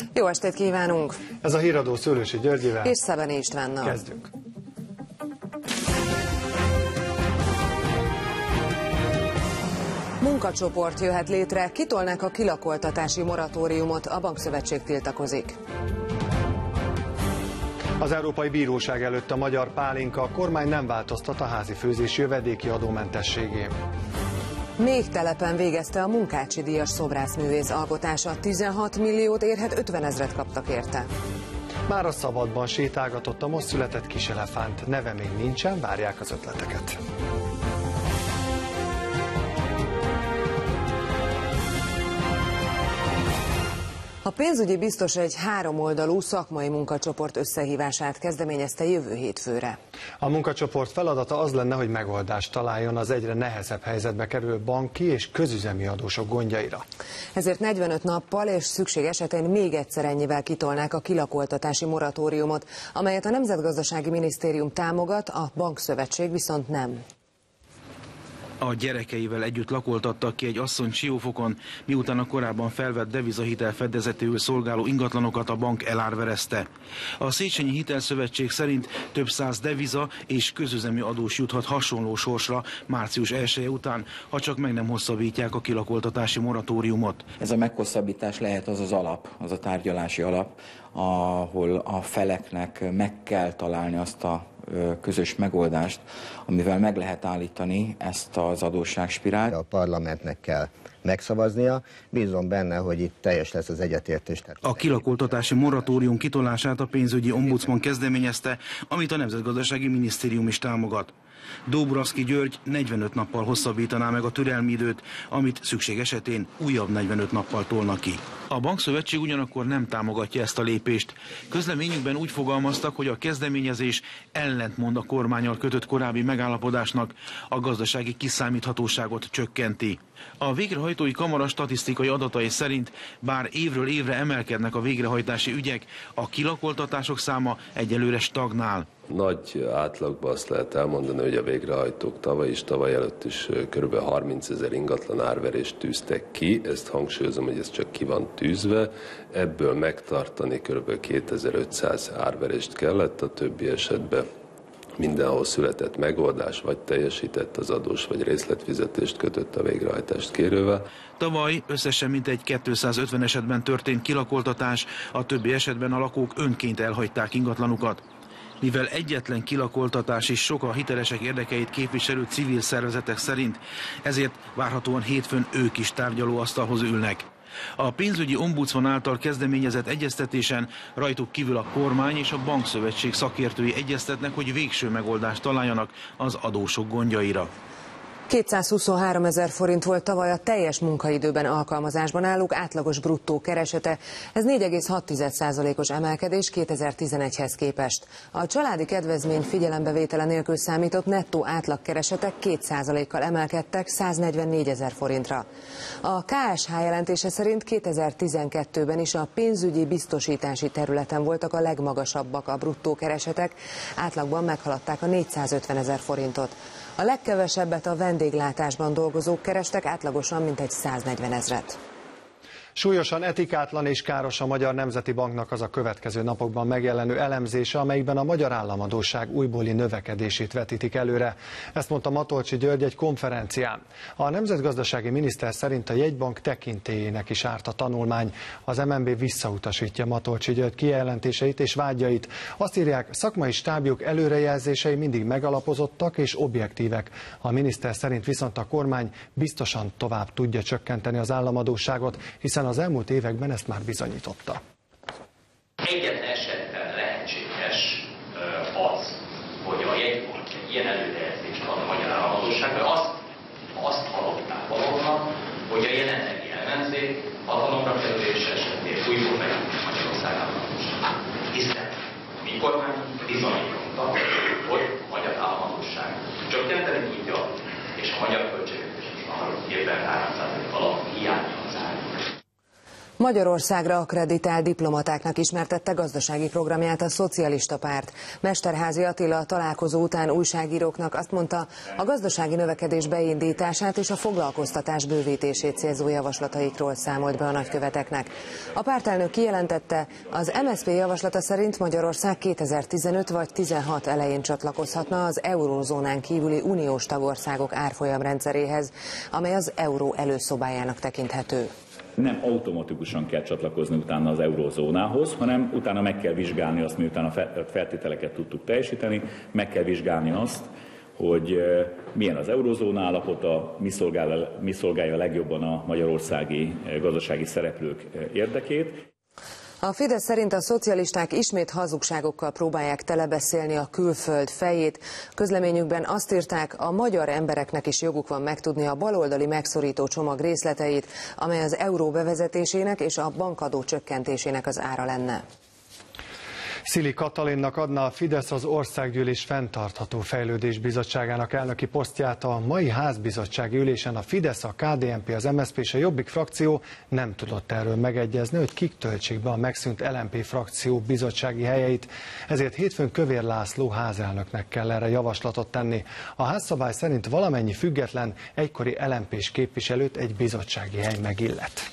Jó estét kívánunk! Ez a híradó Szőlősi Györgyével és Szebeni Istvánnal. Kezdünk. Munkacsoport jöhet létre, kitolnák a kilakoltatási moratóriumot, a bankszövetség tiltakozik. Az Európai Bíróság előtt a magyar pálinka, a kormány nem változtat a házi főzés jövedéki adómentességén. Még telepen végezte a Munkácsi díjas szobrászművész alkotása, 16 milliót érhet, 50 000 kaptak érte. Már a szabadban sétálgatott a most született kis elefánt, neve még nincsen, várják az ötleteket. A pénzügyi biztos egy háromoldalú szakmai munkacsoport összehívását kezdeményezte jövő hétfőre. A munkacsoport feladata az lenne, hogy megoldást találjon az egyre nehezebb helyzetbe kerülő banki és közüzemi adósok gondjaira. Ezért 45 nappal és szükség esetén még egyszer ennyivel kitolnák a kilakoltatási moratóriumot, amelyet a Nemzetgazdasági Minisztérium támogat, a bankszövetség viszont nem. A gyerekeivel együtt lakoltattak ki egy asszony Siófokon, miután a korábban felvett devizahitel fedezetül szolgáló ingatlanokat a bank elárverezte. A Széchenyi Hitelszövetség szerint több száz deviza és közüzemi adós juthat hasonló sorsra március 1-e után, ha csak meg nem hosszabbítják a kilakoltatási moratóriumot. Ez a meghosszabbítás lehet az az alap, az a tárgyalási alap, ahol a feleknek meg kell találni azt a közös megoldást, amivel meg lehet állítani ezt az adósságspirált. A parlamentnek kell megszavaznia, bízom benne, hogy itt teljes lesz az egyetértés. A kilakoltatási moratórium kitolását a pénzügyi ombudsman kezdeményezte, amit a Nemzetgazdasági Minisztérium is támogat. Dobravszky György 45 nappal hosszabbítaná meg a türelmi időt, amit szükség esetén újabb 45 nappal tolna ki. A bankszövetség ugyanakkor nem támogatja ezt a lépést. Közleményükben úgy fogalmaztak, hogy a kezdeményezés ellentmond a kormánnyal kötött korábbi megállapodásnak, a gazdasági kiszámíthatóságot csökkenti. A végrehajtói kamara statisztikai adatai szerint, bár évről évre emelkednek a végrehajtási ügyek, a kilakoltatások száma egyelőre stagnál. Nagy átlagban azt lehet elmondani, hogy a végrehajtók tavaly és tavaly előtt is kb. 30 000 ingatlan árverést tűztek ki. Ezt hangsúlyozom, hogy ez csak ki van tűzve. Ebből megtartani kb. 2500 árverést kellett, a többi esetben mindenhol született megoldás, vagy teljesített az adós, vagy részletfizetést kötött a végrehajtást kérővel. Tavaly összesen mintegy 250 esetben történt kilakoltatás, a többi esetben a lakók önként elhagyták ingatlanukat. Mivel egyetlen kilakoltatás is sok a hitelesek érdekeit képviselő civil szervezetek szerint, ezért várhatóan hétfőn ők is tárgyalóasztalhoz ülnek. A pénzügyi ombudsman által kezdeményezett egyeztetésen rajtuk kívül a kormány és a bankszövetség szakértői egyeztetnek, hogy végső megoldást találjanak az adósok gondjaira. 223 000 forint volt tavaly a teljes munkaidőben alkalmazásban állók átlagos bruttó keresete, ez 4,6%-os emelkedés 2011-hez képest. A családi kedvezmény figyelembevétele nélkül számított nettó átlagkeresetek 2%-kal emelkedtek 144 000 forintra. A KSH jelentése szerint 2012-ben is a pénzügyi biztosítási területen voltak a legmagasabbak a bruttó keresetek, átlagban meghaladták a 450 000 forintot. A legkevesebbet a vendéglátásban dolgozók kerestek, átlagosan mintegy 140 000. Súlyosan etikátlan és káros a Magyar Nemzeti Banknak az a következő napokban megjelenő elemzése, amelyikben a magyar államadósság újbóli növekedését vetítik előre. Ezt mondta Matolcsy György egy konferencián. A nemzetgazdasági miniszter szerint a jegybank tekintélyének is árt a tanulmány. Az MNB visszautasítja Matolcsy György kijelentéseit és vágyait. Azt írják, szakmai stábjuk előrejelzései mindig megalapozottak és objektívek. A miniszter szerint viszont a kormány biztosan tovább tudja csökkenteni az államadósságot, hiszen az elmúlt években ezt már bizonyította. Egyetlen esetben lehetséges az, hogy a jegybank egy ilyen előrejelzést ad a magyar államadósságra, azt hallották valóban, hogy a jelenlegi ellenzék hatalomra kerülés esetén újból megindul Magyarország államadósság. Hiszen mi kormány bizonyította, hogy a magyar államadósság csökkenteni tudja, és a magyar költségvetés most már 6 évben 3% alapú hiányban zárul. Magyarországra akkreditált diplomatáknak ismertette gazdasági programját a Szocialista Párt. Mesterházy Attila a találkozó után újságíróknak azt mondta, a gazdasági növekedés beindítását és a foglalkoztatás bővítését célzó javaslataikról számolt be a nagyköveteknek. A pártelnök kijelentette, az MSZP javaslata szerint Magyarország 2015 vagy 16 elején csatlakozhatna az eurózónán kívüli uniós tagországok árfolyamrendszeréhez, amely az euró előszobájának tekinthető. Nem automatikusan kell csatlakozni utána az eurózónához, hanem utána meg kell vizsgálni azt, miután a feltételeket tudtuk teljesíteni, meg kell vizsgálni azt, hogy milyen az eurózóna állapota, mi szolgálja legjobban a magyarországi gazdasági szereplők érdekét. A Fidesz szerint a szocialisták ismét hazugságokkal próbálják telebeszélni a külföld fejét. Közleményükben azt írták, a magyar embereknek is joguk van megtudni a baloldali megszorító csomag részleteit, amely az euró bevezetésének és a bankadó csökkentésének az ára lenne. Szili Katalinnak adna a Fidesz az Országgyűlés Fenntartható Fejlődés Bizottságának elnöki posztját. A mai házbizottsági ülésen a Fidesz, a KDNP, az MSZP és a Jobbik frakció nem tudott erről megegyezni, hogy kik töltsék be a megszűnt LMP frakció bizottsági helyeit. Ezért hétfőn Kövér László házelnöknek kell erre javaslatot tenni. A házszabály szerint valamennyi független, egykori LMP-s képviselőt egy bizottsági hely megillet.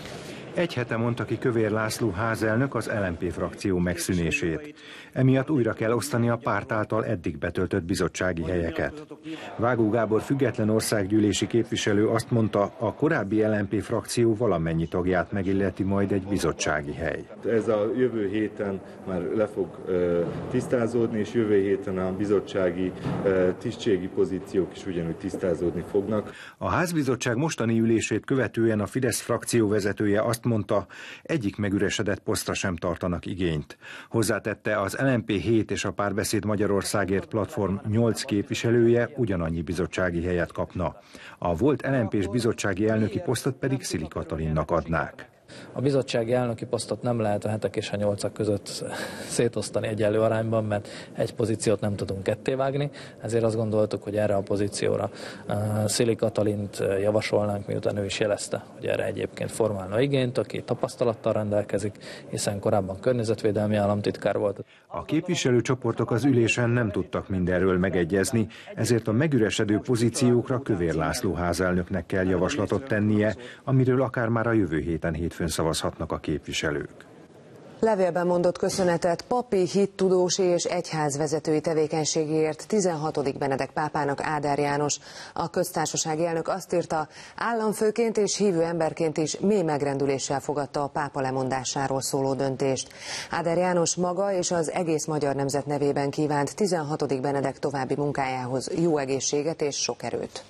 Egy hete mondta ki Kövér László házelnök az LMP frakció megszűnését. Emiatt újra kell osztani a párt által eddig betöltött bizottsági helyeket. Vágó Gábor független országgyűlési képviselő azt mondta, a korábbi LMP frakció valamennyi tagját megilleti majd egy bizottsági hely. Ez a jövő héten már le fog tisztázódni, és jövő héten a bizottsági tisztségi pozíciók is ugyanúgy tisztázódni fognak. A házbizottság mostani ülését követően a Fidesz frakció vezetője azt mondta, egyik megüresedett posztra sem tartanak igényt. Hozzátette, az LMP 7 és a Párbeszéd Magyarországért platform 8 képviselője ugyanannyi bizottsági helyet kapna. A volt LMP-s bizottsági elnöki posztot pedig Szili Katalinnak adnák. A bizottsági elnöki posztot nem lehet a 7-ek és a 8-ak között szétosztani egyenlő arányban, mert egy pozíciót nem tudunk kettévágni, ezért azt gondoltuk, hogy erre a pozícióra Szili Katalint javasolnánk, miután ő is jelezte, hogy erre egyébként formálna igényt, aki tapasztalattal rendelkezik, hiszen korábban környezetvédelmi államtitkár volt. A képviselőcsoportok az ülésen nem tudtak mindenről megegyezni, ezért a megüresedő pozíciókra Kövér László házelnöknek kell javaslatot tennie, amiről akár már a jövő héten hétfőn szavazhatnak a képviselők. Levélben mondott köszönetet papi, hittudósi és egyházvezetői tevékenységéért 16. Benedek pápának Áder János. A köztársasági elnök azt írta, államfőként és hívő emberként is mély megrendüléssel fogadta a pápa lemondásáról szóló döntést. Áder János maga és az egész magyar nemzet nevében kívánt 16. Benedek további munkájához jó egészséget és sok erőt.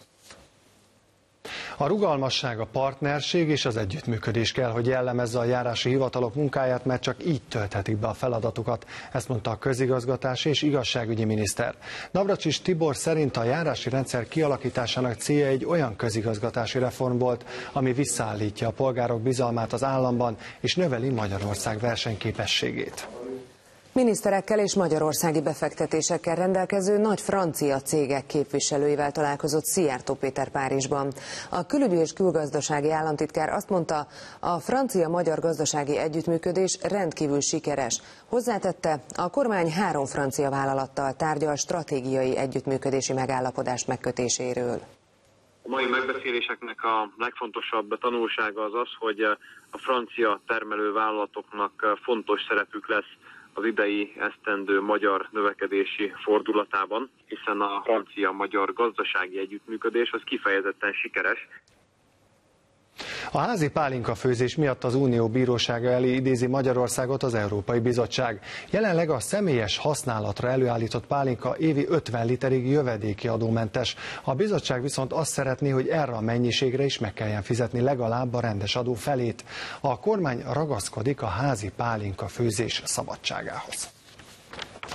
A rugalmasság, a partnerség és az együttműködés kell, hogy jellemezze a járási hivatalok munkáját, mert csak így tölthetik be a feladatukat. Ezt mondta a közigazgatási és igazságügyi miniszter. Navracsics Tibor szerint a járási rendszer kialakításának célja egy olyan közigazgatási reform volt, ami visszaállítja a polgárok bizalmát az államban és növeli Magyarország versenyképességét. Miniszterekkel és magyarországi befektetésekkel rendelkező nagy francia cégek képviselőivel találkozott Szijjártó Péter Párizsban. A külügyi és külgazdasági államtitkár azt mondta, a francia-magyar gazdasági együttműködés rendkívül sikeres. Hozzátette, a kormány 3 francia vállalattal tárgyal stratégiai együttműködési megállapodás megkötéséről. A mai megbeszéléseknek a legfontosabb tanulsága az az, hogy a francia termelővállalatoknak fontos szerepük lesz az idei esztendő magyar növekedési fordulatában, hiszen a francia-magyar gazdasági együttműködés az kifejezetten sikeres. A házi pálinkafőzés miatt az Unió bírósága elé idézi Magyarországot az Európai Bizottság. Jelenleg a személyes használatra előállított pálinka évi 50 literig jövedéki adómentes. A bizottság viszont azt szeretné, hogy erre a mennyiségre is meg kelljen fizetni legalább a rendes adó felét. A kormány ragaszkodik a házi pálinkafőzés szabadságához.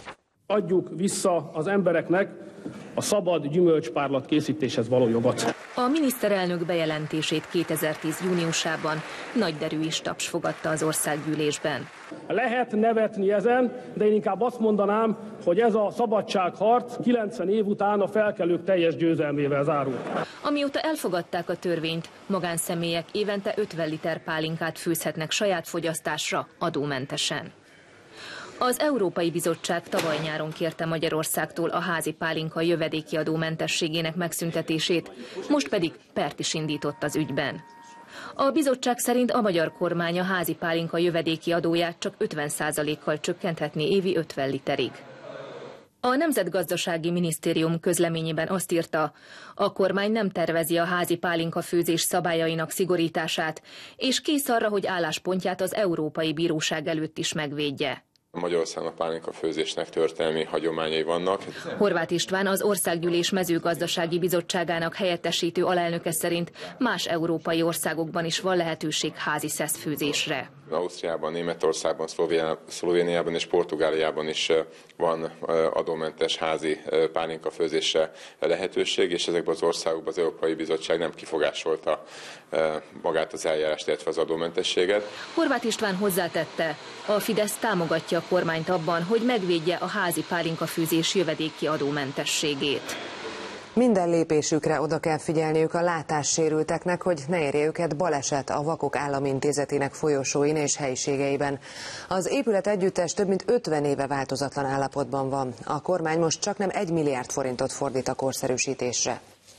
Adjuk vissza az embereknek a szabad gyümölcspárlat készítéshez való jogot. A miniszterelnök bejelentését 2010. júniusában nagy derű és taps fogadta az országgyűlésben. Lehet nevetni ezen, de én inkább azt mondanám, hogy ez a szabadságharc 90 év után a felkelők teljes győzelmével zárul. Amióta elfogadták a törvényt, magánszemélyek évente 50 liter pálinkát főzhetnek saját fogyasztásra adómentesen. Az Európai Bizottság tavaly nyáron kérte Magyarországtól a házi pálinka jövedéki adómentességének megszüntetését, most pedig pert is indított az ügyben. A bizottság szerint a magyar kormány a házi pálinka jövedéki adóját csak 50%-kal csökkenthetné évi 50 literig. A Nemzetgazdasági Minisztérium közleményében azt írta, a kormány nem tervezi a házi pálinka főzés szabályainak szigorítását, és kész arra, hogy álláspontját az Európai Bíróság előtt is megvédje. Magyarországon a pálinka főzésnek történelmi hagyományai vannak. Horváth István, az Országgyűlés mezőgazdasági bizottságának helyettesítő alelnöke szerint más európai országokban is van lehetőség házi szeszfőzésre. Ausztriában, Németországban, Szlovéniában és Portugáliában is van adómentes házi pálinka főzésre lehetőség, és ezekben az országokban az Európai Bizottság nem kifogásolta magát az eljárást, illetve az adómentességet. Horváth István hozzátette, a Fidesz támogatja a kormányt abban, hogy megvédje a házi pálinka főzés jövedéki adómentességét. Minden lépésükre oda kell figyelniük a látássérülteknek, hogy ne érje őket baleset a Vakok Államintézetének folyosóin és helyiségeiben. Az épület együttes több mint 50 éve változatlan állapotban van. A kormány most csaknem 1 milliárd forintot fordít a korszerűsítésre.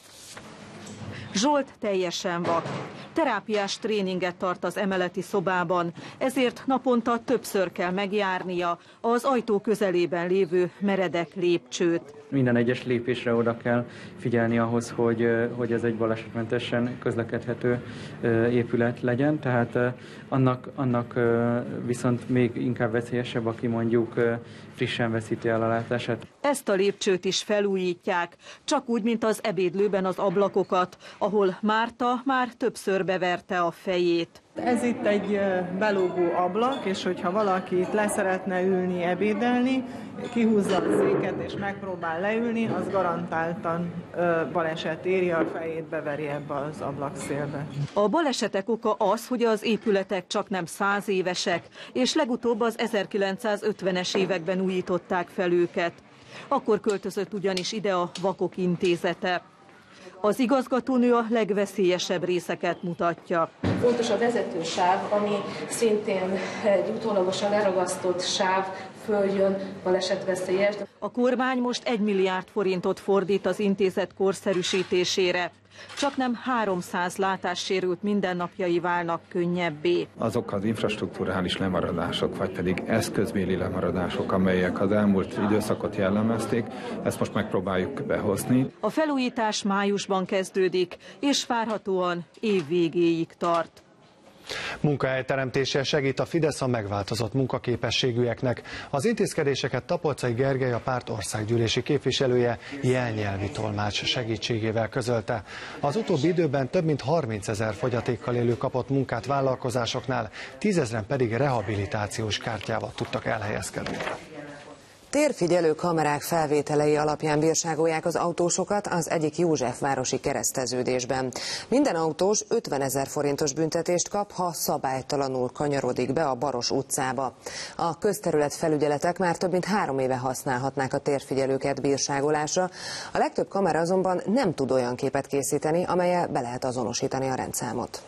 Zsolt teljesen vak. Terápiás tréninget tart az emeleti szobában, ezért naponta többször kell megjárnia az ajtó közelében lévő meredek lépcsőt. Minden egyes lépésre oda kell figyelni ahhoz, hogy ez egy balesetmentesen közlekedhető épület legyen, tehát annak viszont még inkább veszélyesebb, aki mondjuk frissen veszíti el a látását. Ezt a lépcsőt is felújítják, csak úgy, mint az ebédlőben az ablakokat, ahol Márta már többször beverte a fejét. Ez itt egy belógó ablak, és hogyha valaki itt leszeretne ülni, ebédelni, kihúzza a széket és megpróbál leülni, az garantáltan baleset éri, a fejét beveri ebbe az ablakszélbe. A balesetek oka az, hogy az épületek csaknem 100 évesek, és legutóbb az 1950-es években újították fel őket. Akkor költözött ugyanis ide a Vakok Intézete. Az igazgatónő a legveszélyesebb részeket mutatja. Fontos a vezetősáv, ami szintén egy utólagosan leragasztott sáv, följön, balesetveszélyes. A kormány most 1 milliárd forintot fordít az intézet korszerűsítésére. Csaknem 300 látássérült mindennapjai válnak könnyebbé. Azok az infrastrukturális lemaradások, vagy pedig eszközbéli lemaradások, amelyek az elmúlt időszakot jellemezték, ezt most megpróbáljuk behozni. A felújítás májusban kezdődik, és várhatóan év végéig tart. Munkahelyteremtéssel segít a Fidesz a megváltozott munkaképességűeknek. Az intézkedéseket Tapolczai Gergely, a párt országgyűlési képviselője jelnyelvi tolmács segítségével közölte. Az utóbbi időben több mint 30 000 fogyatékkal élő kapott munkát vállalkozásoknál, 10 000-en pedig rehabilitációs kártyával tudtak elhelyezkedni. Térfigyelő kamerák felvételei alapján bírságolják az autósokat az egyik Józsefvárosi kereszteződésben. Minden autós 50 000 forintos büntetést kap, ha szabálytalanul kanyarodik be a Baros utcába. A közterületfelügyeletek már több mint 3 éve használhatnák a térfigyelőket bírságolásra. A legtöbb kamera azonban nem tud olyan képet készíteni, amellyel be lehet azonosítani a rendszámot.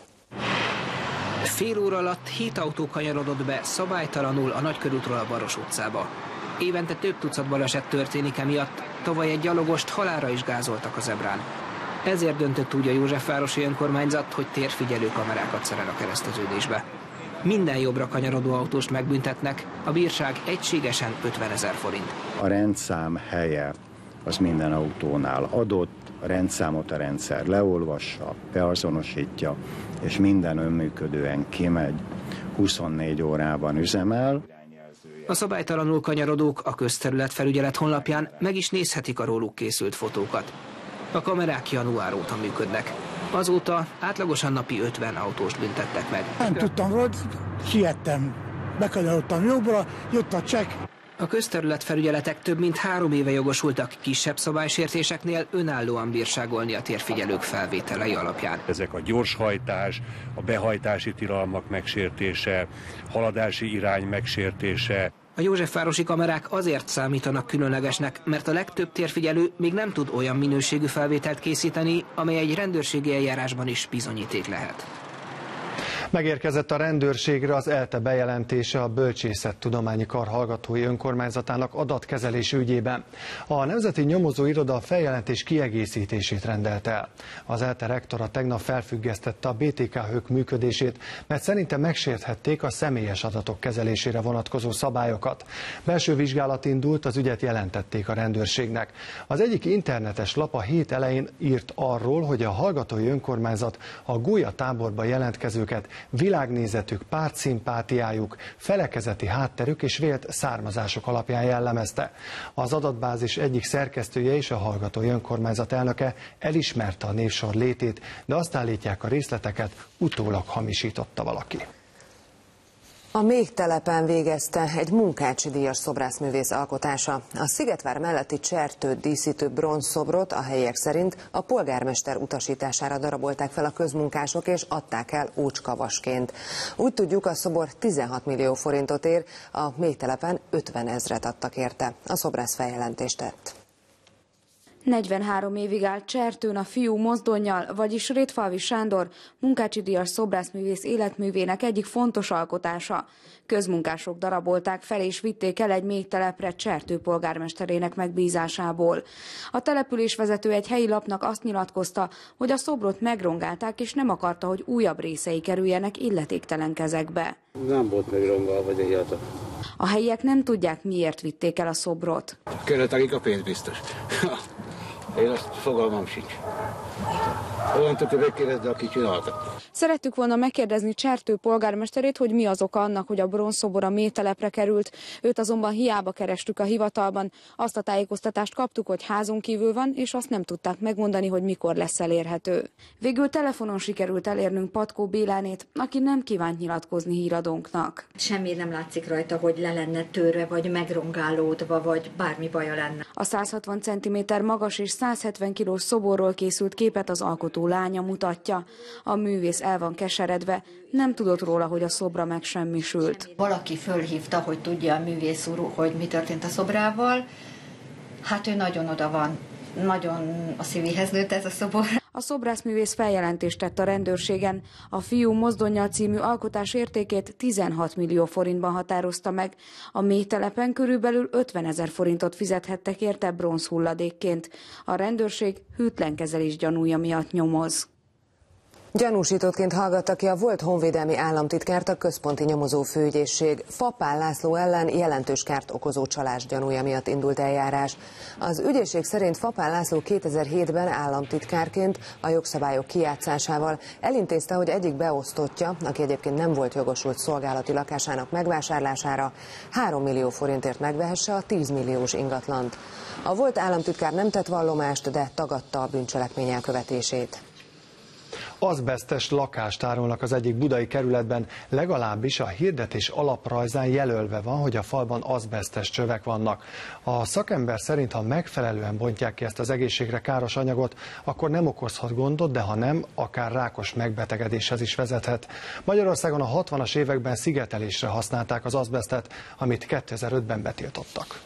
Fél óra alatt 7 autó kanyarodott be szabálytalanul a Nagykörútról a Baros utcába. Évente több tucat baleset történik emiatt, tavaly egy gyalogost halálra is gázoltak a zebrán. Ezért döntött úgy a Józsefvárosi önkormányzat, hogy térfigyelő kamerákat szerel a kereszteződésbe. Minden jobbra kanyarodó autóst megbüntetnek, a bírság egységesen 50 000 forint. A rendszám helye az minden autónál adott, a rendszámot a rendszer leolvassa, beazonosítja, és minden önműködően kimegy, 24 órában üzemel. A szabálytalanul kanyarodók a közterületfelügyelet honlapján meg is nézhetik a róluk készült fotókat. A kamerák január óta működnek. Azóta átlagosan napi 50 autóst büntettek meg. Nem tudtam róla, siettem, bekanyarodtam jobbra, jött a csekk. A közterületfelügyeletek több mint 3 éve jogosultak kisebb szabálysértéseknél önállóan bírságolni a térfigyelők felvételei alapján. Ezek a gyorshajtás, a behajtási tilalmak megsértése, haladási irány megsértése. A józsefvárosi kamerák azért számítanak különlegesnek, mert a legtöbb térfigyelő még nem tud olyan minőségű felvételt készíteni, amely egy rendőrségi eljárásban is bizonyíték lehet. Megérkezett a rendőrségre az ELTE bejelentése a Bölcsészettudományi Kar hallgatói önkormányzatának adatkezelés ügyében. A Nemzeti Nyomozóiroda a feljelentés kiegészítését rendelte el. Az ELTE rektora tegnap felfüggesztette a BTK-hők működését, mert szerinte megsérthették a személyes adatok kezelésére vonatkozó szabályokat. Belső vizsgálat indult, az ügyet jelentették a rendőrségnek. Az egyik internetes lap a hét elején írt arról, hogy a hallgatói önkormányzat a Gólya táborba jelentkezőket világnézetük, pártszimpátiájuk, felekezeti hátterük és vélt származások alapján jellemezte. Az adatbázis egyik szerkesztője és a hallgatói önkormányzat elnöke elismerte a névsor létét, de azt állítják, a részleteket utólag hamisította valaki. A Méhtelepen végezte egy Munkácsi-díjas szobrászművész alkotása. A Szigetvár melletti Csertőt díszítő bronzszobrot a helyiek szerint a polgármester utasítására darabolták fel a közmunkások és adták el ócskavasként. Úgy tudjuk, a szobor 16 millió forintot ér, a Méhtelepen 50 000-et adtak érte. A szobrász feljelentést tett. 43 évig állt Csertőn a Fiú mozdonnyal, vagyis Rétfalvi Sándor Munkácsi-díjas szobrászművész életművének egyik fontos alkotása. Közmunkások darabolták fel és vitték el egy Méhtelepre Csertő polgármesterének megbízásából. A településvezető egy helyi lapnak azt nyilatkozta, hogy a szobrot megrongálták és nem akarta, hogy újabb részei kerüljenek illetéktelen kezekbe. Nem volt megrongálva, vagy egyáltalán. A helyiek nem tudják, miért vitték el a szobrot. Kellett nekik a pénz biztos. Én azt fogalmam sincs. Olyan tudja megkérdezni, aki csinálta. Szerettük volna megkérdezni Csertő polgármesterét, hogy mi az oka annak, hogy a bronzszobor a Méhtelepre került. Őt azonban hiába kerestük a hivatalban. Azt a tájékoztatást kaptuk, hogy házon kívül van, és azt nem tudták megmondani, hogy mikor lesz elérhető. Végül telefonon sikerült elérnünk Patkó Bélánét, aki nem kívánt nyilatkozni híradónknak. Semmi nem látszik rajta, hogy le lenne törve, vagy megrongálódva, vagy bármi baja lenne. A 160 cm magas és 170 kg szoborról készült képet az alkotó lánya mutatja. A művész el van keseredve, nem tudott róla, hogy a szobra megsemmisült. Valaki fölhívta, hogy tudja a művész úr, hogy mi történt a szobrával. Hát ő nagyon oda van, nagyon a szívéhez nőtt ez a szobor. A szobrászművész feljelentést tett a rendőrségen. A Fiú mozdonnyal című alkotás értékét 16 millió forintban határozta meg. A Méhtelepen körülbelül 50 000 forintot fizethettek érte bronzhulladékként. A rendőrség hűtlen kezelés gyanúja miatt nyomoz. Gyanúsítottként hallgatta ki a volt honvédelmi államtitkárt a központi nyomozófőügyészség. Fapán László ellen jelentős kárt okozó csalás gyanúja miatt indult eljárás. Az ügyészség szerint Fapán László 2007-ben államtitkárként a jogszabályok kijátszásával elintézte, hogy egyik beosztottja, aki egyébként nem volt jogosult szolgálati lakásának megvásárlására, 3 millió forintért megvehesse a 10 milliós ingatlant. A volt államtitkár nem tett vallomást, de tagadta a bűncselekmény elkövetését. Azbesztes lakást árulnak az egyik budai kerületben, legalábbis a hirdetés alaprajzán jelölve van, hogy a falban azbesztes csövek vannak. A szakember szerint, ha megfelelően bontják ki ezt az egészségre káros anyagot, akkor nem okozhat gondot, de ha nem, akár rákos megbetegedéshez is vezethet. Magyarországon a 60-as években szigetelésre használták az azbesztet, amit 2005-ben betiltottak.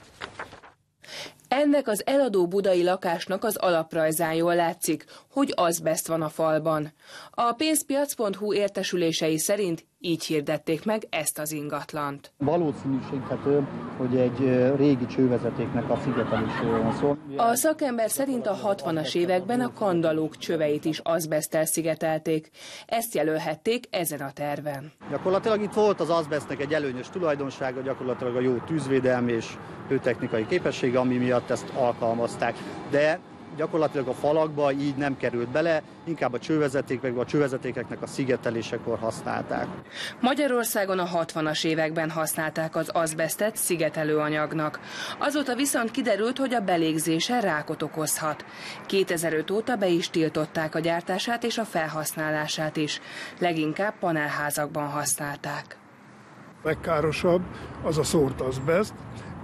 Ennek az eladó budai lakásnak az alaprajzán jól látszik, hogy azbeszt van a falban. A pénzpiac.hu értesülései szerint így hirdették meg ezt az ingatlant. Valószínűsíthető, hogy egy régi csővezetéknek a szigetelésről van szó. A szakember szerint a 60-as években a kandallók csöveit is azbeszttel szigetelték. Ezt jelölhették ezen a terven. Gyakorlatilag itt volt az azbesztnek egy előnyös tulajdonsága, gyakorlatilag a jó tűzvédelmi és hőtechnikai képessége, ami miatt ezt alkalmazták. De gyakorlatilag a falakba így nem került bele, inkább a csővezetékekbe, a csővezetékeknek a szigetelésekor használták. Magyarországon a 60-as években használták az azbesztet szigetelőanyagnak. Azóta viszont kiderült, hogy a belégzése rákot okozhat. 2005 óta be is tiltották a gyártását és a felhasználását is. Leginkább panelházakban használták. Legkárosabb az a szórt azbeszt,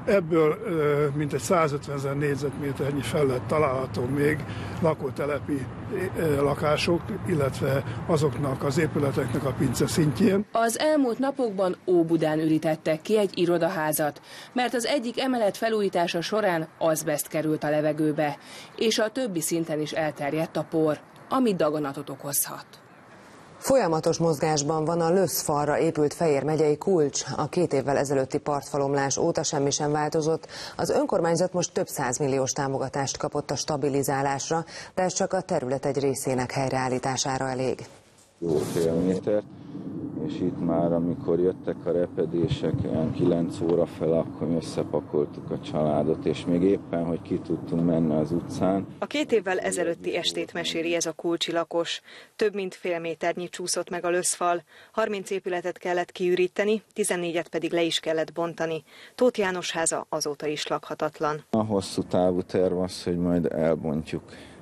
Ebből mintegy 150 000 négyzetméternyi felület található még lakótelepi lakások, illetve azoknak az épületeknek a pince szintjén. Az elmúlt napokban Óbudán ürítettek ki egy irodaházat, mert az egyik emelet felújítása során azbeszt került a levegőbe, és a többi szinten is elterjedt a por, ami daganatot okozhat. Folyamatos mozgásban van a Löszfalra épült Fejér megyei kulcs. A 2 évvel ezelőtti partfalomlás óta semmi sem változott. Az önkormányzat most több 100 milliós támogatást kapott a stabilizálásra, de ez csak a terület egy részének helyreállítására elég. Jó fél méter, és itt már amikor jöttek a repedések, olyan 9 óra fel, akkor összepakoltuk a családot, és még éppen, hogy ki tudtunk menni az utcán. A 2 évvel ezelőtti estét meséli ez a kulcsi lakos. Több mint fél méternyi csúszott meg a löszfal, 30 épületet kellett kiüríteni, 14-et pedig le is kellett bontani. Tóth János háza azóta is lakhatatlan. A hosszú távú terv az, hogy majd elbontjuk.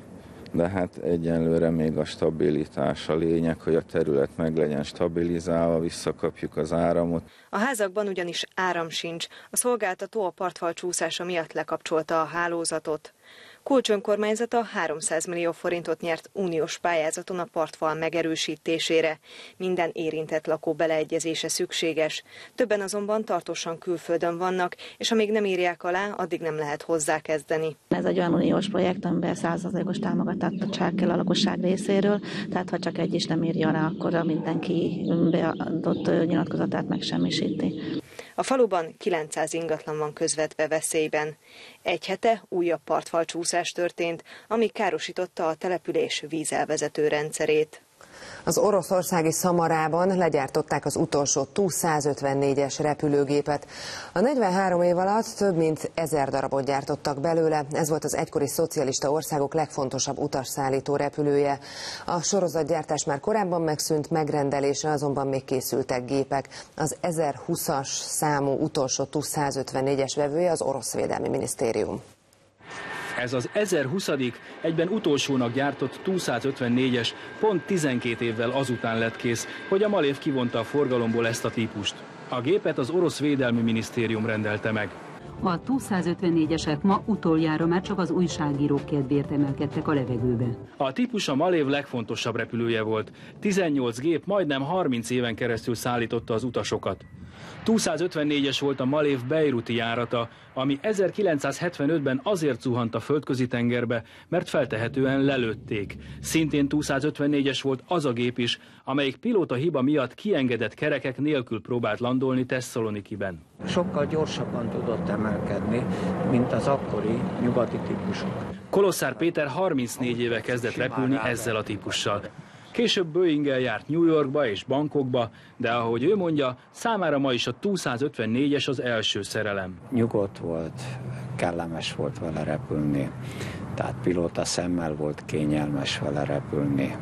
De hát egyenlőre még a stabilitás a lényeg, hogy a terület meg legyen stabilizálva, visszakapjuk az áramot. A házakban ugyanis áram sincs. A szolgáltató a partfal csúszása miatt lekapcsolta a hálózatot. Kulcs önkormányzata 300 millió forintot nyert uniós pályázaton a partfal megerősítésére. Minden érintett lakó beleegyezése szükséges. Többen azonban tartósan külföldön vannak, és amíg nem írják alá, addig nem lehet hozzákezdeni. Ez egy olyan uniós projekt, amiben 100%-os támogatottság kell a lakosság részéről, tehát ha csak egy is nem írja alá, akkor mindenki beadott nyilatkozatát megsemmisíti. A faluban 900 ingatlan van közvetve veszélyben. Egy hete újabb partfal csúszás történt, ami károsította a település vízelvezető rendszerét. Az oroszországi Szamarában legyártották az utolsó Tu-154-es repülőgépet. A 43 év alatt több mint 1000 darabot gyártottak belőle, ez volt az egykori szocialista országok legfontosabb utasszállító repülője. A sorozatgyártás már korábban megszűnt, megrendelésre azonban még készültek gépek. Az 1020-as számú utolsó Tu-154-es vevője az orosz védelmi minisztérium. Ez az 1020. egyben utolsónak gyártott Tu-154-es pont 12 évvel azután lett kész, hogy a Malév kivonta a forgalomból ezt a típust. A gépet az orosz védelmi minisztérium rendelte meg. A Tu-154-esek ma utoljára már csak az újságírók kedvéért emelkedtek a levegőbe. A típus a Malév legfontosabb repülője volt. 18 gép majdnem 30 éven keresztül szállította az utasokat. Tu-154-es volt a Malév bejruti járata, ami 1975-ben azért zuhant a földközi tengerbe, mert feltehetően lelőtték. Szintén Tu-154-es volt az a gép is, amelyik pilóta hiba miatt kiengedett kerekek nélkül próbált landolni Tesszalonikiben. Sokkal gyorsabban tudott emelkedni, mint az akkori nyugati típusok. Kolosszár Péter 34 éve kezdett repülni ezzel a típussal. Később Boeing-el járt New Yorkba és Bangkokba, de ahogy ő mondja, számára ma is a Tu-154-es az első szerelem. Nyugodt volt, kellemes volt vele repülni, tehát pilóta szemmel volt kényelmes vele repülni.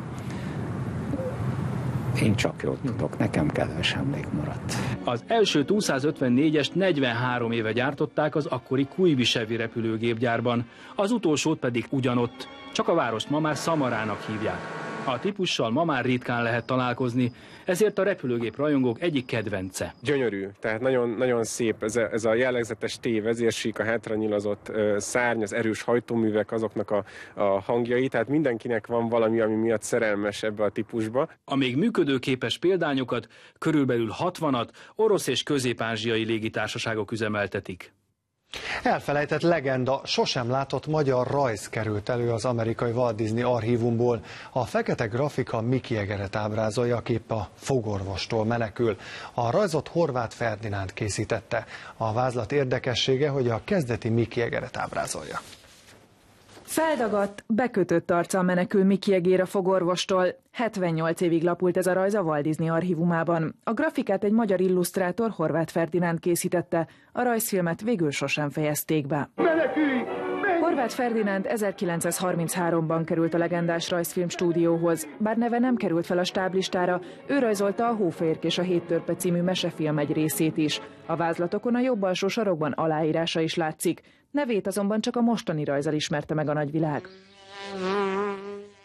Én csak jót tudok, nekem kedves emlék maradt. Az első Tu-154-est 43 éve gyártották az akkori Kujbisevi repülőgépgyárban, az utolsót pedig ugyanott, csak a várost ma már Szamarának hívják. A típussal ma már ritkán lehet találkozni, ezért a repülőgép rajongók egyik kedvence. Gyönyörű, tehát nagyon szép ez a jellegzetes T-vezérsík, a hátra nyilazott szárny, az erős hajtóművek, azoknak a hangjai, tehát mindenkinek van valami, ami miatt szerelmes ebbe a típusba. A még működőképes példányokat, körülbelül 60-at orosz és közép-ázsiai légitársaságok üzemeltetik. Elfelejtett legenda, sosem látott magyar rajz került elő az amerikai Walt Disney archívumból. A fekete grafika Mickey egeret ábrázolja, a kép a fogorvostól menekül. A rajzot Horváth Ferdinánd készítette. A vázlat érdekessége, hogy a kezdeti Mickey egeret ábrázolja. Feldagadt, bekötött arccal menekül Mickey egér a fogorvostól. 78 évig lapult ez a rajz a Walt Disney archívumában. A grafikát egy magyar illusztrátor, Horváth Ferdinánd készítette, a rajzfilmet végül sosem fejezték be. Menekülj! Horváth Ferdinánd 1933-ban került a legendás rajzfilm stúdióhoz. Bár neve nem került fel a stáblistára, ő rajzolta a Hófehérke és a 7 törpe című mesefilm egy részét is. A vázlatokon a jobb alsó sarokban aláírása is látszik. Nevét azonban csak a mostani rajzzal ismerte meg a nagyvilág.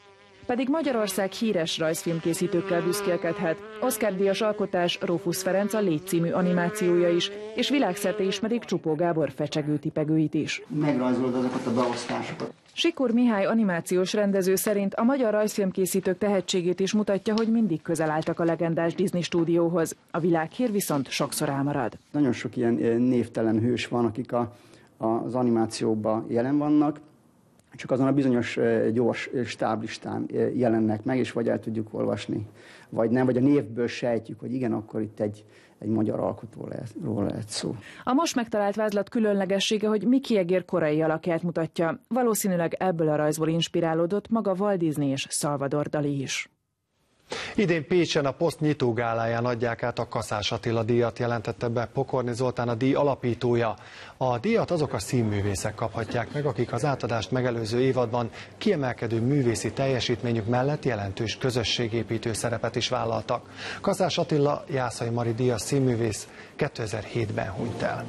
pedig Magyarország híres rajzfilmkészítőkkel büszkélkedhet. Oscar-díjas alkotás Rófusz Ferenc a Légy című animációja is, és világszerte ismerik Csupó Gábor fecsegő-tipegőit is. Megrajzolod azokat a beosztásokat. Sikur Mihály animációs rendező szerint a magyar rajzfilmkészítők tehetségét is mutatja, hogy mindig közel álltak a legendás Disney stúdióhoz. A világhír viszont sokszor elmarad. Nagyon sok ilyen névtelen hős van, akik az animációban jelen vannak, csak azon a bizonyos gyors stáblistán jelennek meg, és vagy el tudjuk olvasni, vagy nem, vagy a névből sejtjük, hogy igen, akkor itt egy magyar alkotóról lehet szó. A most megtalált vázlat különlegessége, hogy Mickey egér korai alakját mutatja. Valószínűleg ebből a rajzból inspirálódott maga Walt Disney és Salvador Dali is. Idén Pécsen a Poszt nyitógáláján adják át a Kaszás Attila díjat, jelentette be Pokorni Zoltán, a díj alapítója. A díjat azok a színművészek kaphatják meg, akik az átadást megelőző évadban kiemelkedő művészi teljesítményük mellett jelentős közösségépítő szerepet is vállaltak. Kaszás Attila, Jászai Mari díjas színművész 2007-ben hunyt el.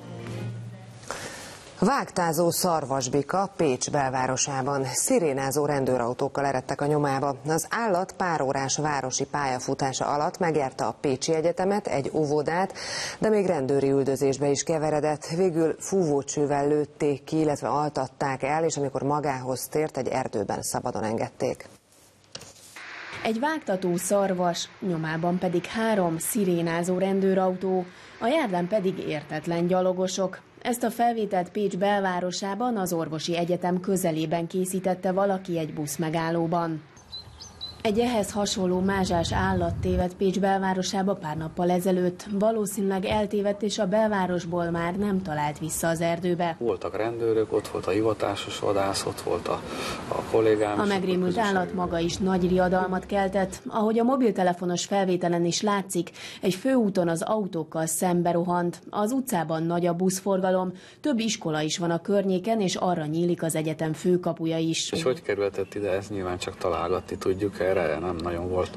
Vágtázó szarvasbika Pécs belvárosában. Szirénázó rendőrautókkal eredtek a nyomába. Az állat pár órás városi pályafutása alatt megjárta a Pécsi Egyetemet, egy óvodát, de még rendőri üldözésbe is keveredett. Végül fúvócsővel lőtték ki, illetve altatták el, és amikor magához tért, egy erdőben szabadon engedték. Egy vágtató szarvas, nyomában pedig 3 szirénázó rendőrautó, a járdán pedig értetlen gyalogosok. Ezt a felvételt Pécs belvárosában, az Orvosi Egyetem közelében készítette valaki egy buszmegállóban. Egy ehhez hasonló mázsás állat tévedt Pécs belvárosába pár nappal ezelőtt. Valószínűleg eltévedt, és a belvárosból már nem talált vissza az erdőbe. Voltak rendőrök, ott volt a hivatásos vadász, ott volt a kollégám. A megrémült állat maga is nagy riadalmat keltett. Ahogy a mobiltelefonos felvételen is látszik, egy főúton az autókkal szembe rohant. Az utcában nagy a buszforgalom, több iskola is van a környéken, és arra nyílik az egyetem főkapuja is. És hogy kerülhetett ide, ezt nyilván csak találgatni tudjuk, erre nem nagyon volt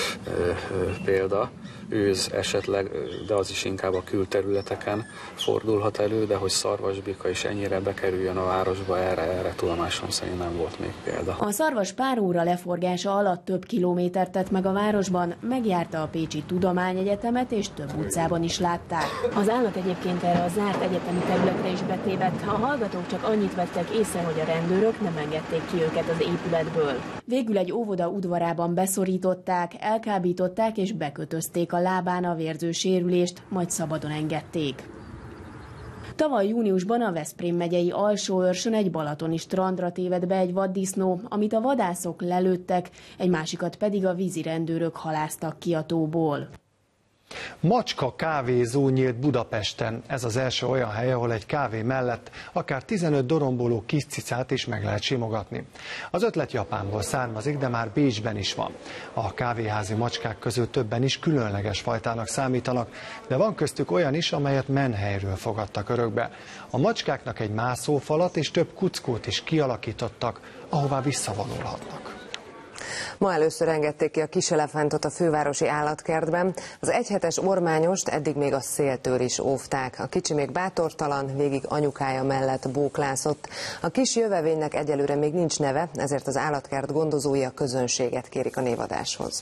példa. Őz esetleg, de az is inkább a külterületeken fordulhat elő, de hogy szarvasbika is ennyire bekerüljön a városba, erre tudomásom szerint nem volt még példa. A szarvas pár óra leforgása alatt több kilométert tett meg a városban, megjárta a Pécsi Tudományegyetemet, és több utcában is látták. Az állat egyébként erre a zárt egyetemi területre is betévedt. A hallgatók csak annyit vettek észre, hogy a rendőrök nem engedték ki őket az épületből. Végül egy óvoda udvarában beszorították, elkábították és bekötözték a lábán a vérző sérülést, majd szabadon engedték. Tavaly júniusban a Veszprém megyei Alsóörsön egy balatoni strandra tévedt be egy vaddisznó, amit a vadászok lelőttek, egy másikat pedig a vízirendőrök haláztak ki a tóból. Macska kávézó nyílt Budapesten. Ez az első olyan hely, ahol egy kávé mellett akár 15 doromboló kis cicát is meg lehet simogatni. Az ötlet Japánból származik, de már Bécsben is van. A kávéházi macskák közül többen is különleges fajtának számítanak, de van köztük olyan is, amelyet menhelyről fogadtak örökbe. A macskáknak egy mászófalat és több kuckót is kialakítottak, ahová visszavonulhatnak. Ma először engedték ki a kiselefántot a fővárosi állatkertben. Az egyhetes ormányost eddig még a széltől is óvták. A kicsi még bátortalan, végig anyukája mellett bóklászott. A kis jövevénynek egyelőre még nincs neve, ezért az állatkert gondozói a közönséget kérik a névadáshoz.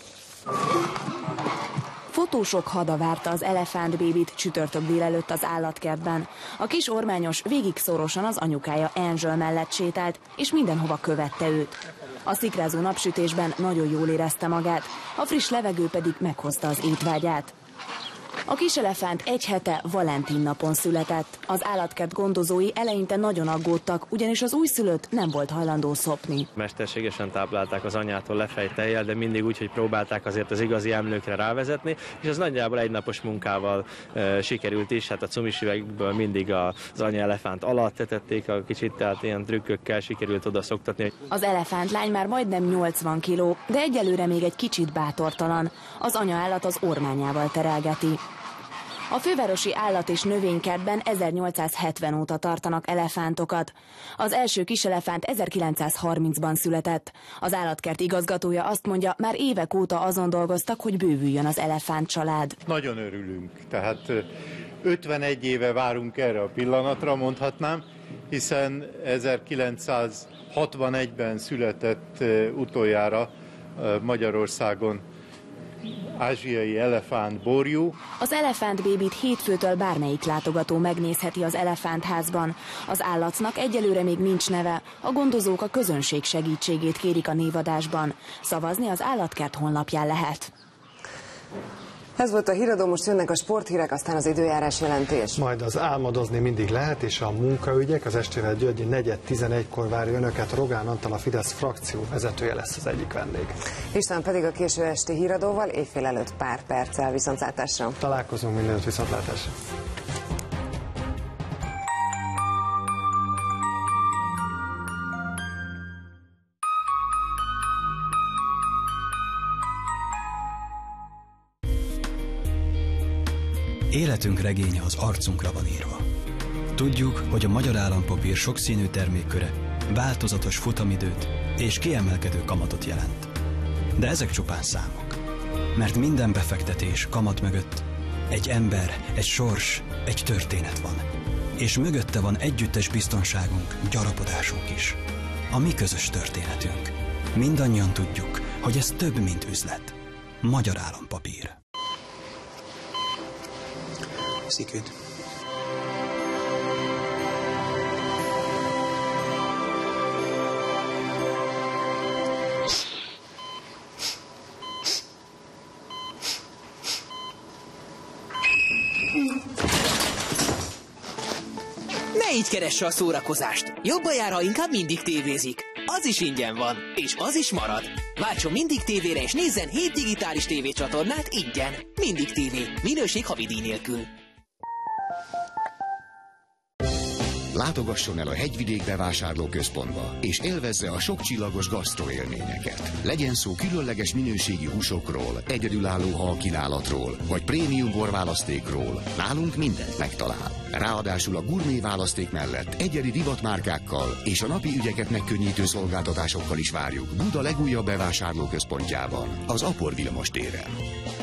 Fotósok hada várta az elefántbébit csütörtök délelőtt az állatkertben. A kis ormányos végig szorosan az anyukája Angel mellett sétált, és mindenhova követte őt. A szikrázó napsütésben nagyon jól érezte magát, a friss levegő pedig meghozta az étvágyát. A kis elefánt egy hete Valentin napon született. Az állatkert gondozói eleinte nagyon aggódtak, ugyanis az újszülött nem volt hajlandó szopni. Mesterségesen táplálták az anyától lefejtejjel, de mindig úgy, hogy próbálták azért az igazi emlőkre rávezetni, és az nagyjából egynapos munkával sikerült is. Hát a cumis üvegből mindig az anya elefánt alatt tetették a kicsit, tehát ilyen trükkökkel sikerült oda szoktatni. Az elefántlány már majdnem 80 kiló, de egyelőre még egy kicsit bátortalan. Az anyaállat az ormányával terelgeti. A fővárosi állat- és növénykertben 1870 óta tartanak elefántokat. Az első kiselefánt 1930-ban született. Az állatkert igazgatója azt mondja, már évek óta azon dolgoztak, hogy bővüljön az elefánt család. Nagyon örülünk, tehát 51 éve várunk erre a pillanatra, mondhatnám, hiszen 1961-ben született utoljára Magyarországon ázsiai elefántborjú. Az elefántbébit hétfőtől bármelyik látogató megnézheti az elefántházban. Az állatnak egyelőre még nincs neve, a gondozók a közönség segítségét kérik a névadásban. Szavazni az Állatkert honlapján lehet. Ez volt a híradó, most jönnek a sporthírek, aztán az időjárás jelentés. Majd az álmodozni mindig lehet, és a munkaügyek, az Estével Györgyi 4:11-kor várja önöket. Rogán Antal, a Fidesz frakció vezetője lesz az egyik vendég. István pedig a késő esti híradóval éjfél előtt pár perccel. Viszontlátásra. Találkozunk, mindenütt, viszontlátásra. Életünk regénye az arcunkra van írva. Tudjuk, hogy a Magyar Állampapír sokszínű termékköre változatos futamidőt és kiemelkedő kamatot jelent. De ezek csupán számok. Mert minden befektetés kamat mögött egy ember, egy sors, egy történet van. És mögötte van együttes biztonságunk, gyarapodásunk is. A mi közös történetünk. Mindannyian tudjuk, hogy ez több, mint üzlet. Magyar Állampapír. Szikőd. Ne így keresse a szórakozást. Jobban jár, ha inkább Mindig tévézik. Az is ingyen van, és az is marad. Váltson Mindig tévére, és nézzen 7 digitális tévécsatornát ingyen. Mindig tévé. Minőség havidíj nélkül. Látogasson el a Hegyvidék bevásárlóközpontba, és élvezze a sokcsillagos gasztroélményeket. Legyen szó különleges minőségi húsokról, egyedülálló halkínálatról, vagy prémium borválasztékról. Nálunk mindent megtalál. Ráadásul a gurmé választék mellett egyedi divatmárkákkal és a napi ügyeket megkönnyítő szolgáltatásokkal is várjuk Buda legújabb bevásárlóközpontjában, az Apor Vilmos téren.